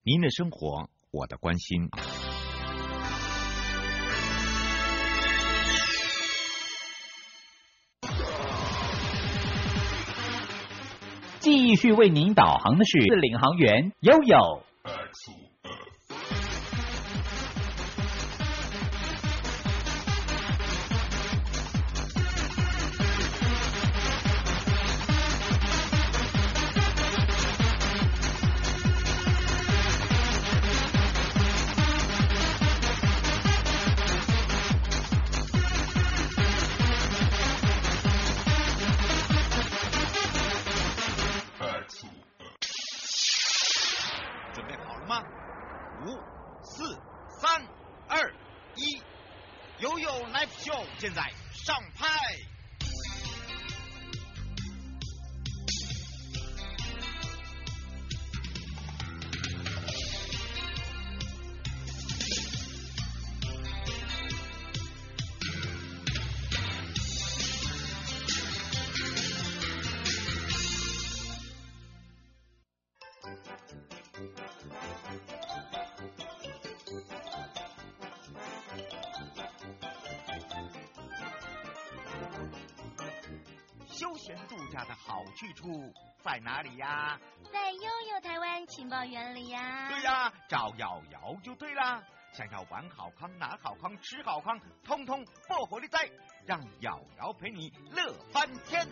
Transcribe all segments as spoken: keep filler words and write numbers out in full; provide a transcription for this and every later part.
您的生活，我的关心。 继续为您导航的是领航员悠悠。 现在上拍。休闲度假的好去处在哪里呀？ 在悠悠台湾情报园里呀。 对呀，找瑶瑶就对啦。想要玩好康、拿好康、吃好康，通通破火力在，让瑶瑶陪你乐翻天。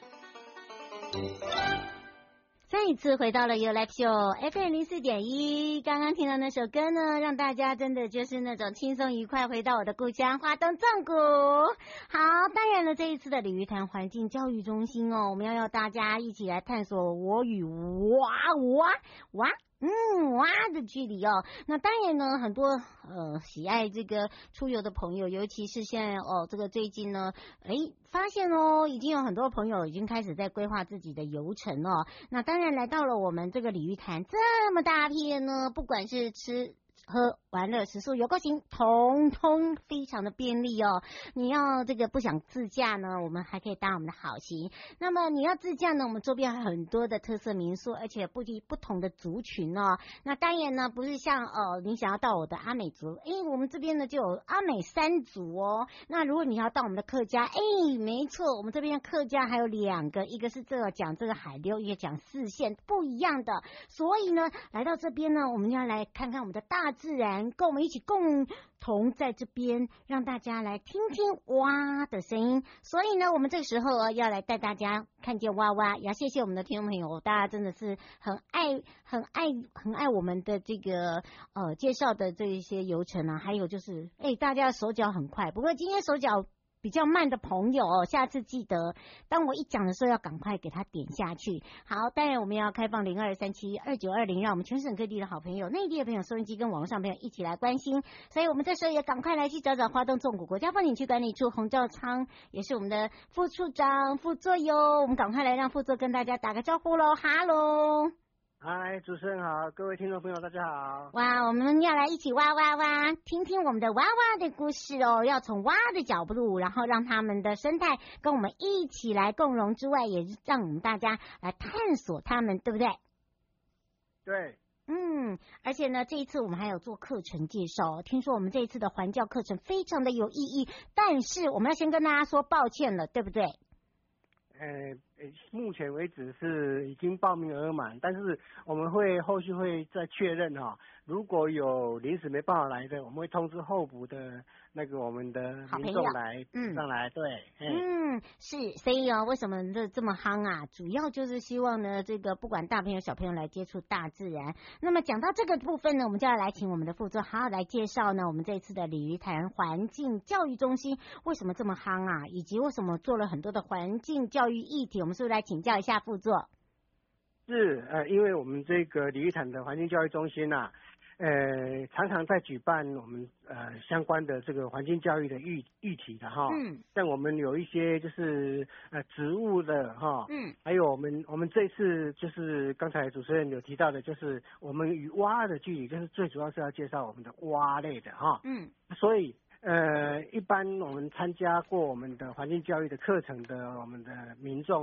再一次回到了 You Live Show F M 零四点一，刚刚听到那首歌呢，让大家真的就是那种轻松愉快，回到我的故乡花东纵谷。好，当然了，这一次的鲤鱼潭环境教育中心哦，我们要要大家一起来探索我与蛙蛙蛙。嗯，蛙的距离哦。那当然呢，很多呃喜爱这个出游的朋友，尤其是现在哦，这个最近呢，哎，发现哦，已经有很多朋友已经开始在规划自己的游程哦。那当然来到了我们这个鲤鱼潭这么大片呢，不管是吃喝玩乐食宿游购行，通通非常的便利哦。你要这个不想自驾呢，我们还可以搭我们的好行。那么你要自驾呢，我们周边还有很多的特色民宿，而且不敌不同的族群哦。那当然呢，不是像呃你想要到我的阿美族，诶，我们这边呢就有阿美三族哦。那如果你要到我们的客家，诶，没错，我们这边客家还有两个，一个是这个讲这个海溜，一个讲四线，不一样的。所以呢，来到这边呢，我们要来看看我们的大自然，跟我们一起共同在这边，让大家来听听蛙的声音。所以呢，我们这个时候要来带大家看见蛙蛙，也要谢谢我们的听众朋友，大家真的是很爱、很爱、很爱我们的这个呃介绍的这一些游程啊，还有就是，哎，大家手脚很快，不过今天手脚比较慢的朋友哦，下次记得当我一讲的时候要赶快给他点下去。好，当然我们要开放零二三七二九二零，让我们全省各地的好朋友、内地的朋友、收音机跟网络上朋友一起来关心。所以我们这时候也赶快来去找找花东纵谷国家风景区管理处洪兆昌，也是我们的副处长副座哟。我们赶快来让副座跟大家打个招呼喽，哈喽。 嗨，主持人好，各位听众朋友大家好。 哇，我们要来一起挖挖挖，听听我们的蛙蛙的故事哦。要从蛙的角度，然后让他们的生态跟我们一起来共融之外，也让我们大家来探索他们，对不对？ 对。 嗯，而且呢，这一次我们还有做课程介绍，听说我们这一次的环教课程非常的有意义，但是我们要先跟大家说抱歉了，对不对？ 呃，目前为止是已经报名额满，但是我们会后续会再确认哈、哦，如果有临时没办法来的，我们会通知候补的那个我们的民众来嗯上来，对， 嗯，是，所以哦，为什么这这么夯啊？主要就是希望呢，这个不管大朋友小朋友来接触大自然。那么讲到这个部分呢，我们就要来请我们的副座好好来介绍呢，我们这次的鲤鱼潭环境教育中心为什么这么夯啊，以及为什么做了很多的环境教育议题，我们是不是来请教一下副座？ 是，呃，因为我们这个鲤鱼潭的环境教育中心呐、啊。呃，常常在举办我们呃相关的这个环境教育的议议题的哈，嗯，像我们有一些就是呃植物的哈，嗯，还有我们我们这次就是刚才主持人有提到的，就是我们与蛙的距离，就是最主要是要介绍我们的蛙类的哈，嗯，所以呃一般我们参加过我们的环境教育的课程的我们的民众哈，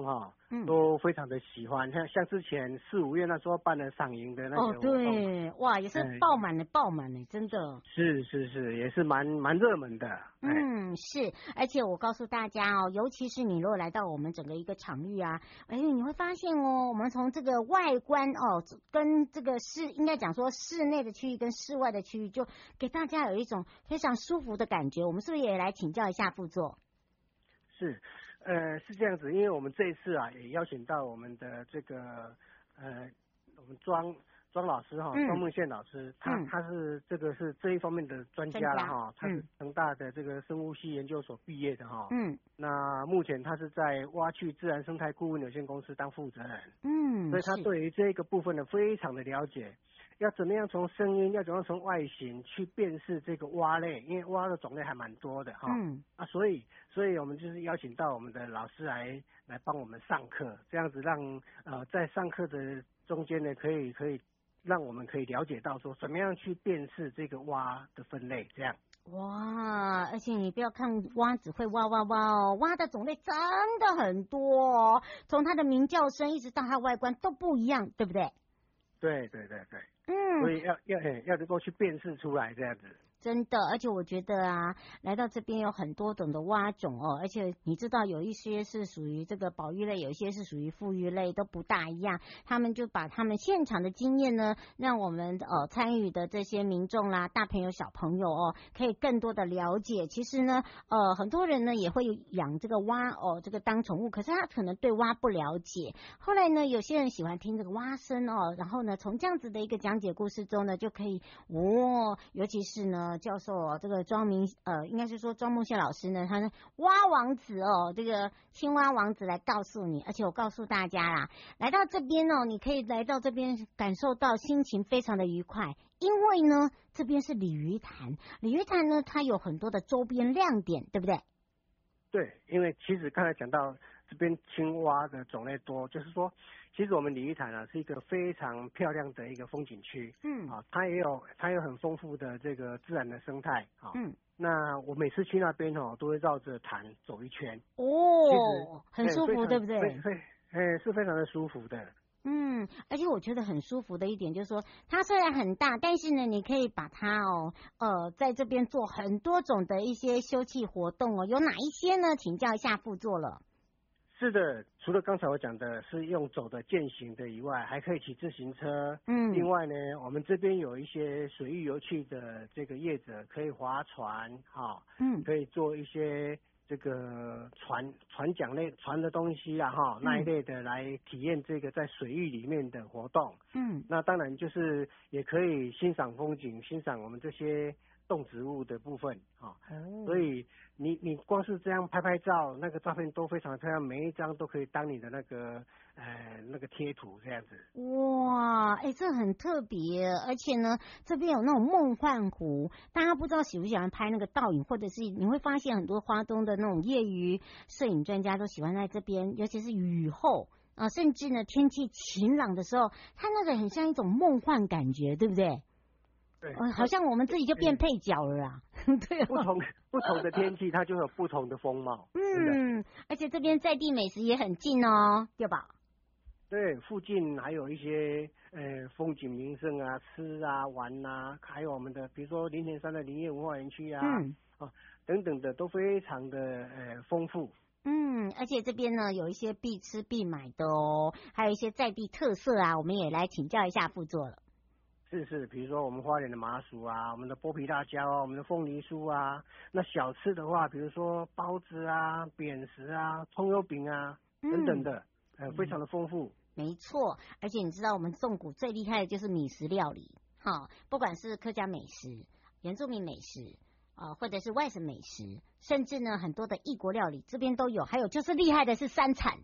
嗯，都非常的喜欢。像像之前四五月那时候办的赏萤的那个哦，对，哇，也是爆满的，爆满的，真的。 是是是，也是蛮蛮热门的。 嗯，是，而且我告诉大家哦，尤其是你如果来到我们整个一个场域啊，哎，你会发现哦，我们从这个外观哦，跟这个室应该讲说室内的区域跟室外的区域，就给大家有一种非常舒服的感觉。我们是不是也来请教一下副座？ 是，呃，是这样子，因为我们这一次啊，也邀请到我们的这个呃，我们庄庄老师哈，庄梦宪老师，他、嗯、他是这个是这一方面的专家了哈，他是成大的这个生物系研究所毕业的哈，嗯，那目前他是在蛙趣自然生态顾问有限公司当负责人，嗯，所以他对于这个部分呢非常的了解。要怎么样从声音，要怎么样从外形去辨识这个蛙类，因为蛙的种类还蛮多的哈。嗯。啊，所以，所以我们就是邀请到我们的老师来来帮我们上课，这样子让呃在上课的中间呢，可以可以让我们可以了解到说怎么样去辨识这个蛙的分类，这样。 哇，而且你不要看蛙只会哇哇哇哦，蛙的种类真的很多哦，从它的鸣叫声一直到它外观都不一样，对不对？ 对对对对。嗯，所以要要要能够去辨识出来这样子。 真的，而且我觉得啊，来到这边有很多种的蛙种哦，而且你知道有一些是属于这个保育类，有一些是属于复育类，都不大一样。他们就把他们现场的经验呢，让我们呃参与的这些民众啦、大朋友、小朋友哦，可以更多的了解。其实呢，呃，很多人呢也会养这个蛙哦，这个当宠物，可是他可能对蛙不了解。后来呢，有些人喜欢听这个蛙声哦，然后呢，从这样子的一个讲解故事中呢，就可以哦，尤其是呢。教授哦，这个庄明呃，应该是说庄梦宪老师呢，他是蛙王子哦，这个青蛙王子来告诉你，而且我告诉大家啦，来到这边哦，你可以来到这边感受到心情非常的愉快，因为呢，这边是鲤鱼潭，鲤鱼潭呢，它有很多的周边亮点，对不对？ 对，因为其实刚才讲到这边青蛙的种类多，就是说，其实我们鲤鱼潭啊是一个非常漂亮的一个风景区，嗯，啊，它也有它有很丰富的这个自然的生态，啊，嗯，那我每次去那边哦，都会绕着潭走一圈， 哦，很舒服，对不对？ 对，对，哎，是非常的舒服的。 嗯，而且我觉得很舒服的一点就是说，它虽然很大，但是呢，你可以把它哦，呃，在这边做很多种的一些休憩活动哦。有哪一些呢？请教一下副座了。 是的，除了刚才我讲的是用走的健行的以外，还可以骑自行车。嗯，另外呢，我们这边有一些水域游趣的这个业者可以划船，哈、哦，嗯，可以做一些。这个船船桨类船的东西啊哈，那一类的来体验这个在水域里面的活动。嗯，那当然就是也可以欣赏风景，欣赏我们这些动植物的部分啊。哦，所以你你光是这样拍拍照，那个照片都非常漂亮，每一张都可以当你的那个呃那个贴图这样子。 哇，哎，这很特别，而且呢，这边有那种梦幻湖，大家不知道喜不喜欢拍那个倒影，或者是你会发现很多花东的那种业余摄影专家都喜欢在这边，尤其是雨后啊、呃，甚至呢天气晴朗的时候，它那个很像一种梦幻感觉，对不对？ 对， 呃，好像我们自己就变配角了啊！对， 不同不同的天气，它就有不同的风貌。 嗯，而且这边在地美食也很近哦，对吧？ 对，附近还有一些呃风景名胜啊、吃啊、玩啊，还有我们的比如说林田山的林业文化园区啊，嗯，啊等等的都非常的呃丰富。 嗯，而且这边呢有一些必吃必买的哦，还有一些在地特色啊，我们也来请教一下副座了。 是是，比如说我们花莲的麻薯啊，我们的剥皮辣椒啊，我们的凤梨酥啊，那小吃的话，比如说包子啊、扁食啊、葱油饼啊、嗯、等等的，呃，非常的丰富。 没错，而且你知道我们纵谷最厉害的就是米食料理，哈，不管是客家美食、原住民美食啊、呃，或者是外省美食，甚至呢很多的异国料理，这边都有。还有就是厉害的是山产。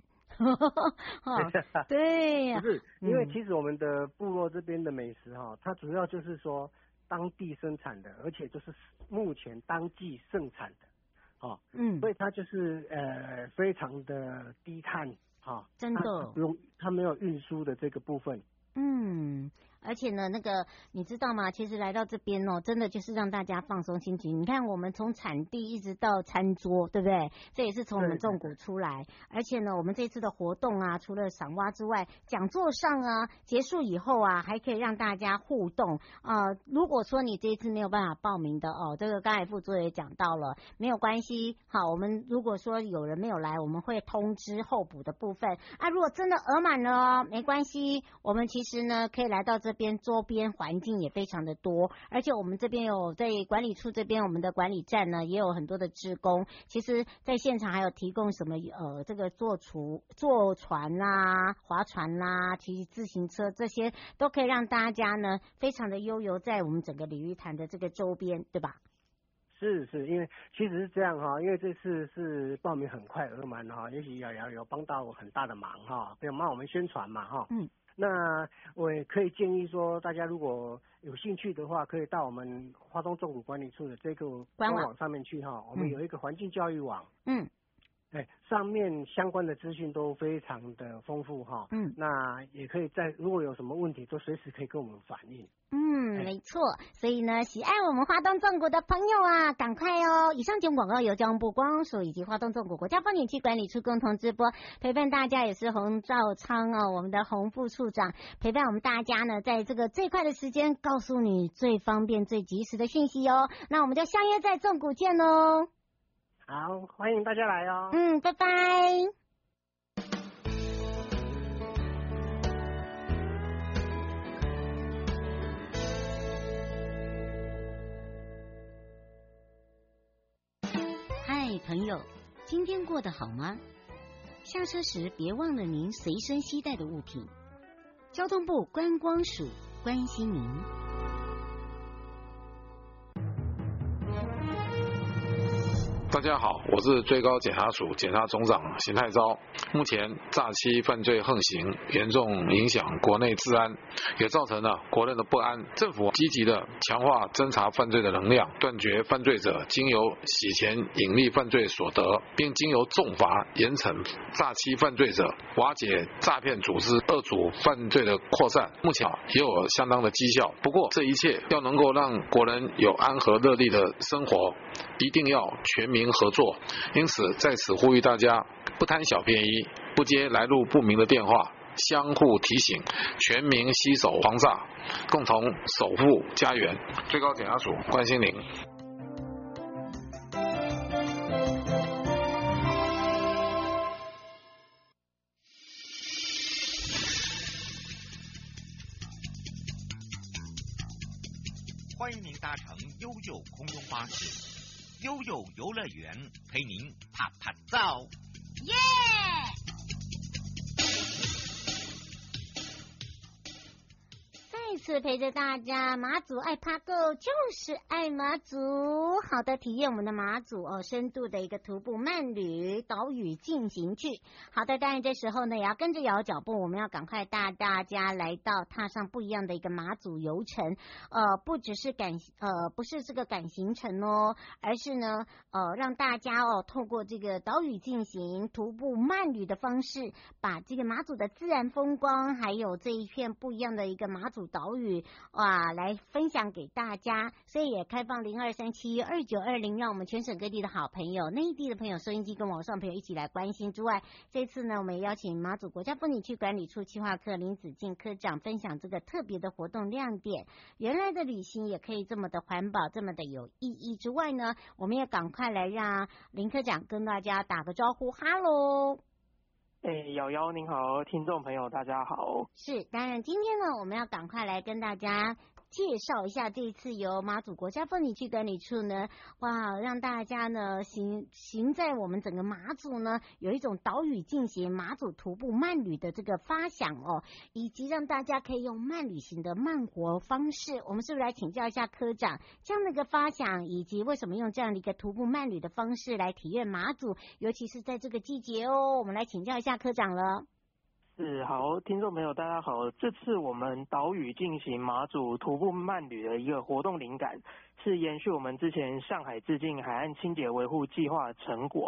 对呀、啊， 不是，因为其实我们的部落这边的美食哈，它主要就是说当地生产的，而且就是目前当季盛产的，哦，嗯，所以它就是呃非常的低碳，哈、哦， 真的不用，它没有运输的这个部分。 嗯， 而且呢，那个你知道吗？其实来到这边哦，真的就是让大家放松心情。你看，我们从产地一直到餐桌，对不对？这也是从我们纵谷出来。而且呢，我们这次的活动啊，除了赏蛙之外，讲座上啊，结束以后啊，还可以让大家互动啊、呃。如果说你这一次没有办法报名的哦，这个刚才副座也讲到了，没有关系。好，我们如果说有人没有来，我们会通知候补的部分啊。如果真的额满了哦，没关系，我们其实呢可以来到这边，周边环境也非常的多，而且我们这边有在管理处这边，我们的管理站呢也有很多的志工，其实在现场还有提供什么呃这个坐厨坐船啦、划船啦、骑自行车，这些都可以让大家呢非常的悠游在我们整个鲤鱼潭的这个周边，对吧？ 是是，因为其实是这样哈，因为这次是报名很快额满哈，也许瑶瑶有帮到很大的忙哈，不要帮我们宣传嘛哈。嗯。那我也可以建议说，大家如果有兴趣的话，可以到我们花东纵谷管理处的这个官网上面去哈，我们有一个环境教育网。嗯。哎，上面相关的资讯都非常的丰富哈。嗯。那也可以在如果有什么问题，都随时可以跟我们反映。 嗯，没错，所以呢，喜爱我们花东纵谷的朋友啊，赶快哦！以上节目广告由交通部观光署以及花东纵谷国家风景区管理处共同直播，陪伴大家也是洪兆昌哦，我们的洪副处长陪伴我们大家呢，在这个最快的时间告诉你最方便、最及时的讯息哦。那我们就相约在纵谷见喽！ 好，欢迎大家来哦。 嗯，拜拜。朋友，今天过得好吗？下车时别忘了您随身携带的物品。交通部观光署关心您。 大家好，我是最高检察署检察总长邢泰钊。目前诈欺犯罪横行，严重影响国内治安，也造成了国人的不安。政府积极的强化侦查犯罪的能量，断绝犯罪者经由洗钱隐匿犯罪所得，并经由重罚严惩诈欺犯罪者，瓦解诈骗组织恶阻犯罪的扩散。目前也有相当的绩效。不过这一切要能够让国人有安和乐利的生活，一定要全民合作，因此在此呼吁大家不贪小便宜，不接来路不明的电话，相互提醒，全民携手防诈，共同守护家园。最高检察署关心您。 欢迎您搭乘悠悠空中巴士。悠悠游乐园陪您啪啪照， 耶！再次陪着大家，马祖爱趴够就是爱马祖。好的，体验我们的马祖哦，深度的一个徒步慢旅岛屿进行去。好的，当然这时候呢，也要跟着摇脚步，我们要赶快带大家来到踏上不一样的一个马祖游程。呃，不只是赶呃，不是这个赶行程哦，而是呢，呃，让大家哦，透过这个岛屿进行徒步慢旅的方式，把这个马祖的自然风光，还有这一片不一样的一个马祖岛屿哇，来分享给大家。所以也开放零二三七二九二零，让我们全省各地的好朋友、内地的朋友、收音机跟网上朋友一起来关心之外，这次呢，我们也邀请马祖国家风景区管理处企划科林子敬科长分享这个特别的活动亮点。原来的旅行也可以这么的环保，这么的有意义之外呢，我们也赶快来让林科长跟大家打个招呼，哈喽。 哎，瑶瑶您好，听众朋友大家好。 是，当然今天呢，我们要赶快来跟大家介绍一下这一次由马祖国家风景区管理处呢，哇，让大家呢行行在我们整个马祖呢有一种岛屿进行马祖徒步慢旅的这个发想哦，以及让大家可以用慢旅行的慢活方式。我们是不是来请教一下科长这样的一个发想，以及为什么用这样的一个徒步慢旅的方式来体验马祖，尤其是在这个季节哦？我们来请教一下科长了。 是，好，听众朋友大家好，这次我们岛屿进行马祖徒步慢旅的一个活动灵感，是延续我们之前上海致敬海岸清洁维护计划的成果。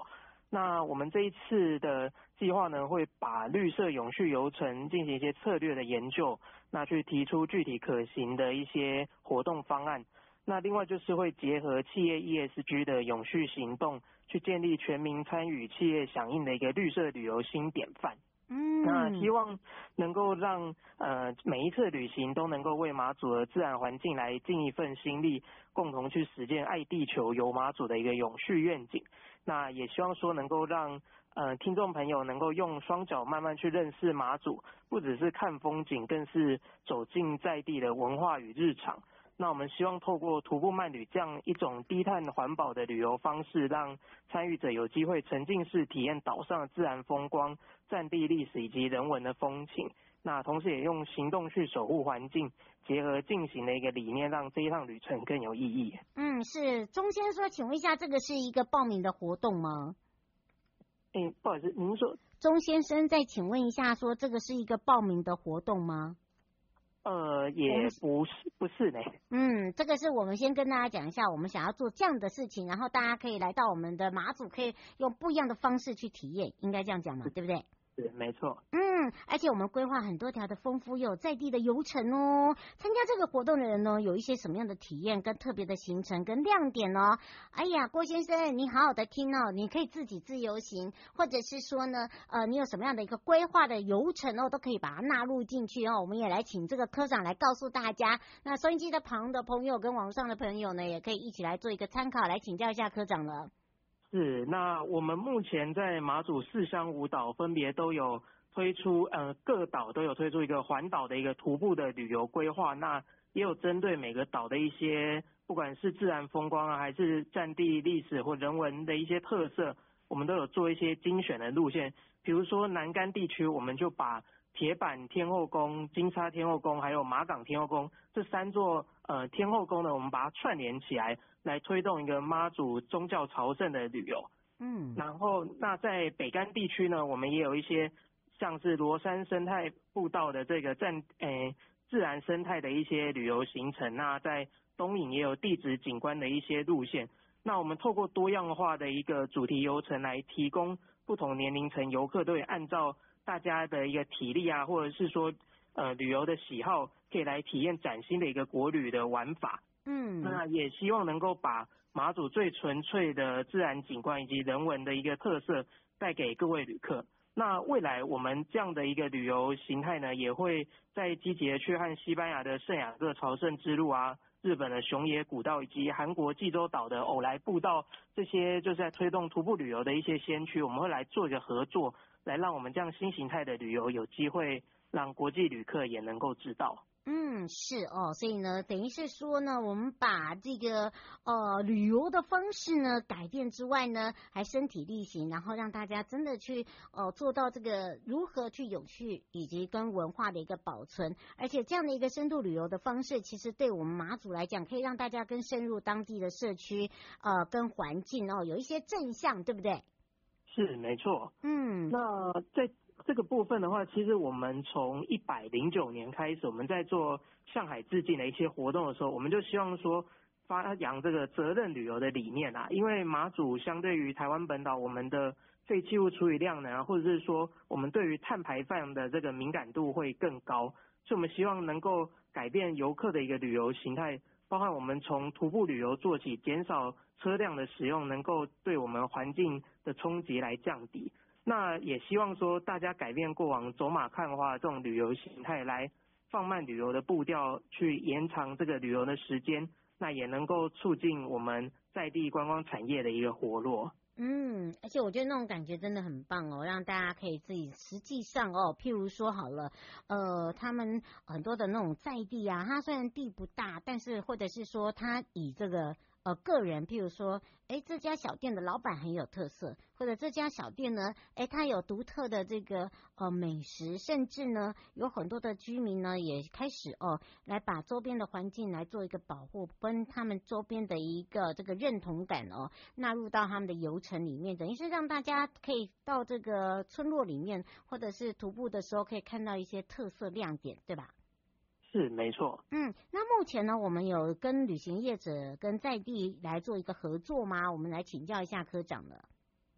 那我们这一次的计划呢，会把绿色永续游程进行一些策略的研究，那去提出具体可行的一些活动方案。那另外就是会结合企业 E S G 的永续行动，去建立全民参与、企业响应的一个绿色旅游新典范。 嗯， 那希望能够让呃每一次旅行都能够为马祖的自然环境来尽一份心力，共同去实践爱地球游马祖的一个永续愿景。那也希望说能够让呃听众朋友能够用双脚慢慢去认识马祖，不只是看风景，更是走进在地的文化与日常。那我们希望透过徒步慢旅这样一种低碳环保的旅游方式，让参与者有机会沉浸式体验岛上的自然风光、战地历史以及人文的风情。那同时也用行动去守护环境，结合进行的一个理念，让这一趟旅程更有意义。 嗯，是钟先说，请问一下，这个是一个报名的活动吗？ 哎，不好意思，您说钟先生再请问一下，说这个是一个报名的活动吗？ 呃，也不是，不是呢。 嗯，这个是我们先跟大家讲一下，我们想要做这样的事情，然后大家可以来到我们的马祖，可以用不一样的方式去体验，应该这样讲嘛，对不对？ 对，没错。 嗯，而且我们规划很多条的丰富又有在地的游程哦。参加这个活动的人呢，有一些什么样的体验跟特别的行程跟亮点哦？哎呀，郭先生，你好好的听哦，你可以自己自由行，或者是说呢，呃，你有什么样的一个规划的游程哦，都可以把它纳入进去哦。我们也来请这个科长来告诉大家。那收音机的旁的朋友跟网上的朋友呢，也可以一起来做一个参考，来请教一下科长了。 是，那我们目前在马祖四乡五岛分别都有推出，呃，各岛都有推出一个环岛的一个徒步的旅游规划，那也有针对每个岛的一些，不管是自然风光啊，还是战地历史或人文的一些特色，我们都有做一些精选的路线。比如说南竿地区，我们就把铁板天后宫、金沙天后宫还有马港天后宫这三座呃天后宫呢，我们把它串联起来，来推动一个妈祖宗教朝圣的旅游。 嗯， 然后那在北竿地区呢，我们也有一些像是罗山生态步道的这个战诶自然生态的一些旅游行程。那在东引也有地质景观的一些路线。那我们透过多样化的一个主题游程来提供不同年龄层游客都会按照大家的一个体力啊，或者是说呃旅游的喜好，可以来体验崭新的一个国旅的玩法。 嗯， 那也希望能够把马祖最纯粹的自然景观以及人文的一个特色带给各位旅客。那未来我们这样的一个旅游形态呢，也会再积极的去和西班牙的圣雅各朝圣之路啊、日本的熊野古道以及韩国济州岛的偶来步道，这些就是在推动徒步旅游的一些先驱，我们会来做一个合作，来让我们这样新形态的旅游有机会让国际旅客也能够知道。 嗯，是哦，所以呢，等于是说呢，我们把这个呃旅游的方式呢改变之外呢，还身体力行，然后让大家真的去呃做到这个如何去永续以及跟文化的一个保存，而且这样的一个深度旅游的方式，其实对我们马祖来讲，可以让大家更深入当地的社区呃跟环境哦有一些正向，对不对？ 是，没错。 嗯， 那在这个部分的话，其实我们从一百零九年开始，我们在做向海致敬的一些活动的时候，我们就希望说发扬这个责任旅游的理念啊。因为马祖相对于台湾本岛，我们的废弃物处理量呢，或者是说我们对于碳排放的这个敏感度会更高，所以我们希望能够改变游客的一个旅游形态，包含我们从徒步旅游做起，减少车辆的使用，能够对我们环境的冲击来降低。那也希望说大家改变过往走马看花这种旅游形态，来放慢旅游的步调，去延长这个旅游的时间，那也能够促进我们在地观光产业的一个活络。 嗯，而且我觉得那种感觉真的很棒哦，让大家可以自己实际上哦，譬如说好了，呃，他们很多的那种在地啊，它虽然地不大，但是或者是说他以这个呃个人，譬如说，哎，这家小店的老板很有特色，或者这家小店呢，哎，它有独特的这个呃美食，甚至呢有很多的居民呢也开始哦来把周边的环境来做一个保护，跟他们周边的一个这个认同感哦纳入到他们的游程里面，等于是让大家可以到这个村落里面，或者是徒步的时候可以看到一些特色亮点，对吧？ 是，没错。 嗯，那目前呢，我们有跟旅行业者跟在地来做一个合作吗？我们来请教一下科长了。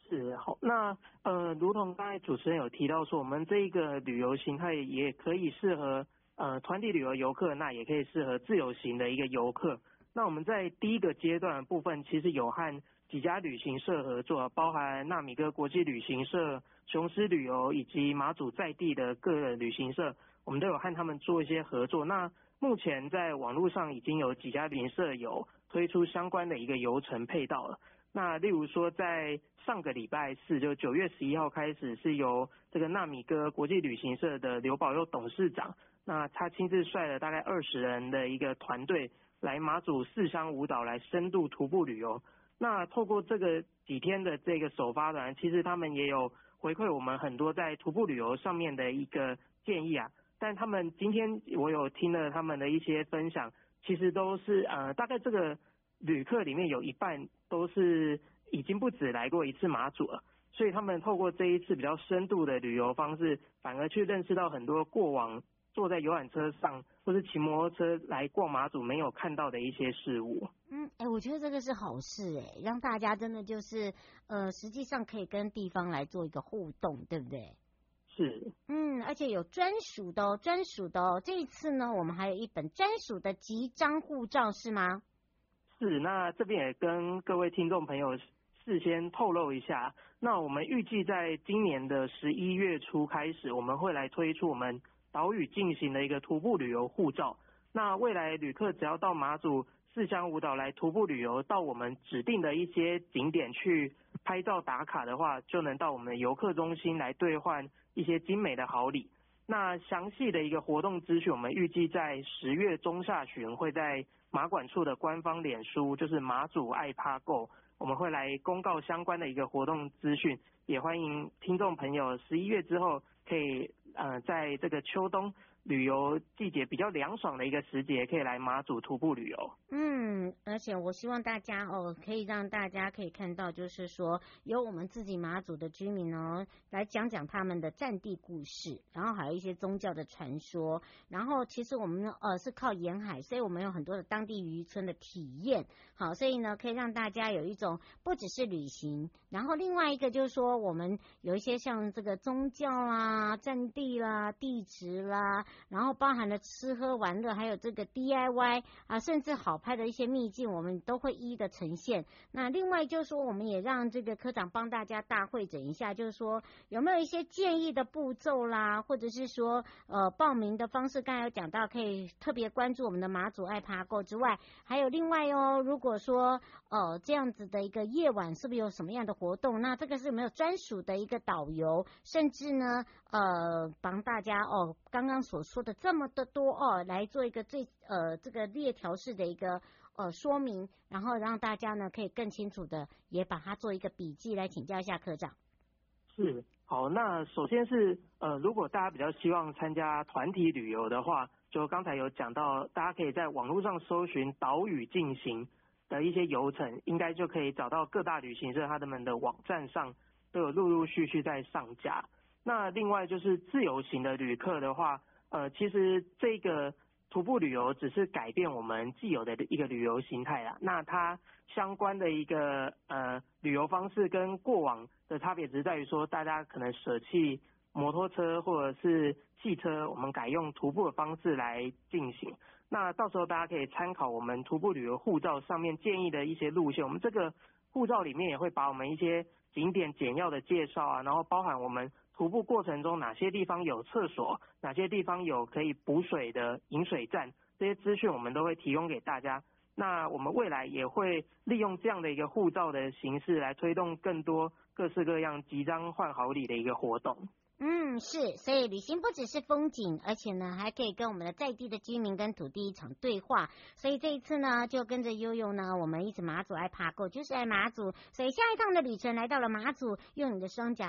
是好，那呃，如同刚才主持人有提到说，我们这个旅游形态也可以适合呃团体旅游游客，那也可以适合自由行的一个游客。那我们在第一个阶段的部分，其实有和几家旅行社合作，包含纳米哥国际旅行社、雄狮旅游以及马祖在地的各个旅行社，我们都有和他们做一些合作。那目前在网络上已经有几家旅行社有推出相关的一个游程配套了。那例如说，在上个礼拜四，就九月十一号开始，是由这个纳米哥国际旅行社的刘保佑董事长，那他亲自率了大概二十人的一个团队来马祖四乡五岛来深度徒步旅游。那透过这个几天的这个首发团，其实他们也有回馈我们很多在徒步旅游上面的一个建议啊。但他们今天我有听了他们的一些分享，其实都是呃大概这个旅客里面有一半都是已经不止来过一次马祖了，所以他们透过这一次比较深度的旅游方式，反而去认识到很多过往坐在游览车上或是骑摩托车来逛马祖没有看到的一些事物。 嗯，哎、欸，我觉得这个是好事哎、欸，让大家真的就是呃，实际上可以跟地方来做一个互动，对不对？ 是， 嗯，而且有专属的哦，专属的哦。这一次呢，我们还有一本专属的集章护照，是吗？ 是，那这边也跟各位听众朋友事先透露一下，那我们预计在今年的十一月初开始，我们会来推出我们岛屿进行的一个徒步旅游护照。那未来旅客只要到马祖四乡五岛来徒步旅游，到我们指定的一些景点去拍照打卡的话，就能到我们的游客中心来兑换一些精美的好礼。那详细的一个活动资讯，我们预计在十月中下旬会在马管处的官方脸书，就是马祖爱趴购，我们会来公告相关的一个活动资讯，也欢迎听众朋友十一月之后可以呃在这个秋冬旅游季节比较凉爽的一个时节，可以来马祖徒步旅游。 嗯，而且我希望大家哦，可以让大家可以看到，就是说由我们自己马祖的居民哦，来讲讲他们的战地故事，然后还有一些宗教的传说。然后其实我们呃是靠沿海，所以我们有很多的当地渔村的体验。好，所以呢可以让大家有一种不只是旅行，然后另外一个就是说我们有一些像这个宗教啦、战地啦、地质啦，然后包含了吃喝玩乐，还有这个 D I Y 啊，甚至好拍的一些秘境，我们都会一一的呈现。那另外就是说，我们也让这个科长帮大家大会诊一下，就是说有没有一些建议的步骤啦，或者是说呃报名的方式，刚才有讲到，可以特别关注我们的马祖爱爬购之外，还有另外哦，如果说呃这样子的一个夜晚是不是有什么样的活动？那这个是有没有专属的一个导游，甚至呢呃帮大家哦刚刚所说的这么的多哦，来做一个最呃这个列条式的一个呃说明，然后让大家呢可以更清楚的也把它做一个笔记，来请教一下科长。 是，好，那首先是呃如果大家比较希望参加团体旅游的话，就刚才有讲到，大家可以在网络上搜寻岛屿进行的一些游程，应该就可以找到各大旅行社他们的网站上都有陆陆续续在上架。那另外就是自由行的旅客的话，呃，其实这个徒步旅游只是改变我们既有的一个旅游形态啦。那它相关的一个呃旅游方式跟过往的差别，只是在于说大家可能舍弃摩托车或者是汽车，我们改用徒步的方式来进行。那到时候大家可以参考我们徒步旅游护照上面建议的一些路线，我们这个护照里面也会把我们一些景点简要的介绍啊，然后包含我们徒步过程中哪些地方有厕所，哪些地方有可以补水的饮水站，这些资讯我们都会提供给大家。那我们未来也会利用这样的一个护照的形式来推动更多各式各样集章换好礼的一个活动。 嗯，是，所以旅行不只是风景，而且呢还可以跟我们的在地的居民跟土地一场对话。所以这一次呢就跟着悠悠呢，我们一起马祖爱爬购，就是爱马祖。所以下一趟的旅程来到了马祖，用你的双脚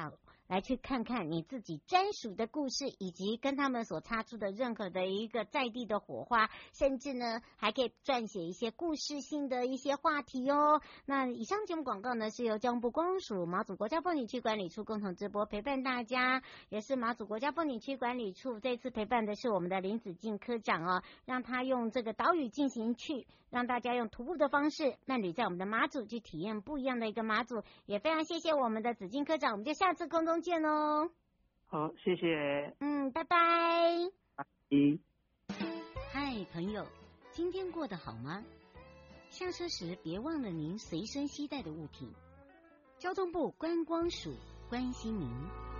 来去看看你自己专属的故事，以及跟他们所擦出的任何的一个在地的火花，甚至呢还可以撰写一些故事性的一些话题哦。那以上节目广告呢是由交通部公署马祖国家风景区管理处共同直播陪伴大家，也是马祖国家风景区管理处这次陪伴的是我们的林子敬科长哦，让他用这个岛屿进行去，让大家用徒步的方式慢旅在我们的马祖去体验不一样的一个马祖，也非常谢谢我们的子敬科长，我们就下次空中见哦。 好，谢谢。 嗯，拜拜。 拜。 嗨，朋友，今天过得好吗？下车时别忘了您随身携带的物品。交通部观光署关心您。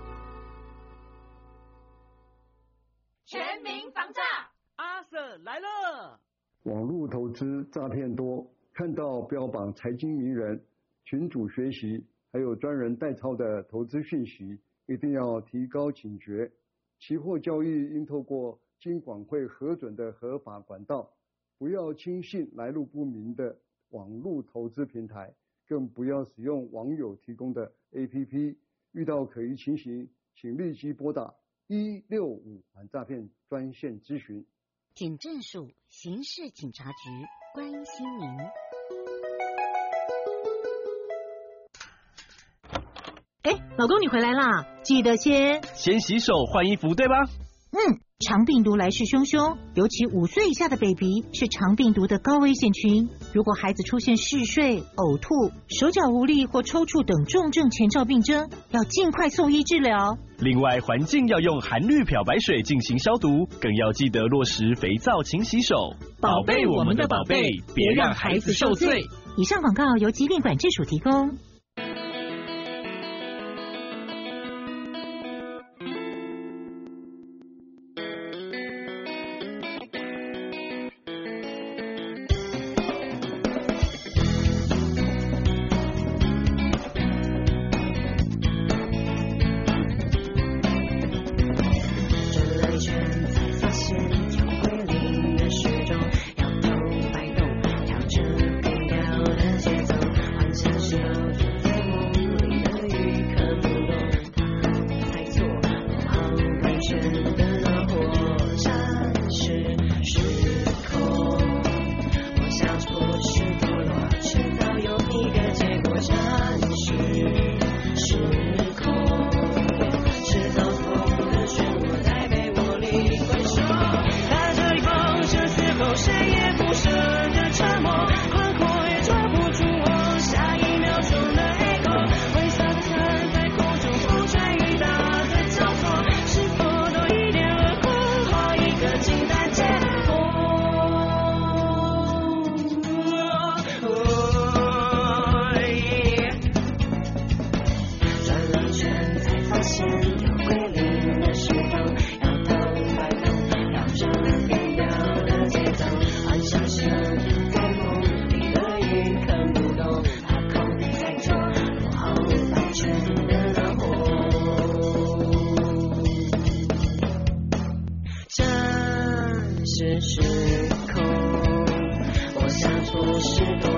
全民防诈，阿 Sir 来了。 网络投资诈骗多，看到标榜财经名人、群组学习，还有专人代操的投资讯息，一定要提高警觉。期货交易应透过金管会核准的合法管道，不要轻信来路不明的网络投资平台，更不要使用网友提供的 A P P。遇到可疑情形，请立即拨打一六五反诈骗专线咨询。 警政署刑事警察局关心您。 哎，老公你回来啦，记得先先洗手换衣服对吧？ 嗯，肠病毒来势汹汹，尤其五岁以下的 baby 是肠病毒的高危险群。如果孩子出现嗜睡、呕吐、手脚无力或抽搐等重症前兆病征，要尽快送医治疗。 另外，环境要用含氯漂白水进行消毒，更要记得落实肥皂勤洗手，宝贝我们的宝贝，别让孩子受罪。 以上广告由疾病管制署提供。 时空，我想出时空。